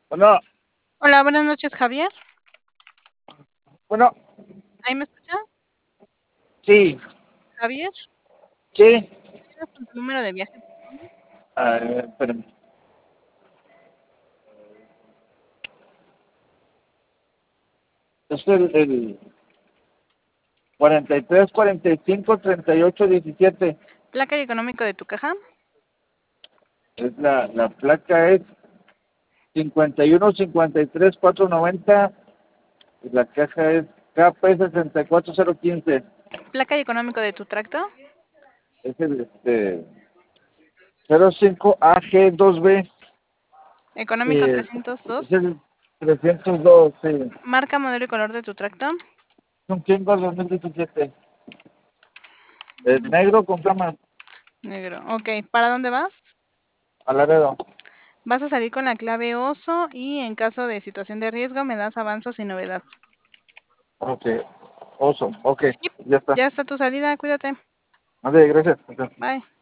Bueno, Hola, buenas noches, Javier. bueno, ¿Ahí me escucha? sí, Javier, sí. ¿tienes con tu número de viaje, por favor? A ver, espérame. Es el 43, 45, 38, 17. Placa y económico de tu caja. La placa es 51, 53, 490. Y la caja es KP 64015. Placa y económico de tu tracto. Es el 05 AG2B. Económico Es 302. el 302. Sí. Marca, modelo y color de tu tracto. Es un Kingo 2017. Es negro con flamas. Negro. Ok, ¿para dónde vas? A Laredo. Vas a salir con la clave oso y en caso de situación de riesgo me das avanzo sin novedad. Ok. Oso. Ok. Sí, Ya está. ya está tu salida, cuídate. Vale, gracias. Bye.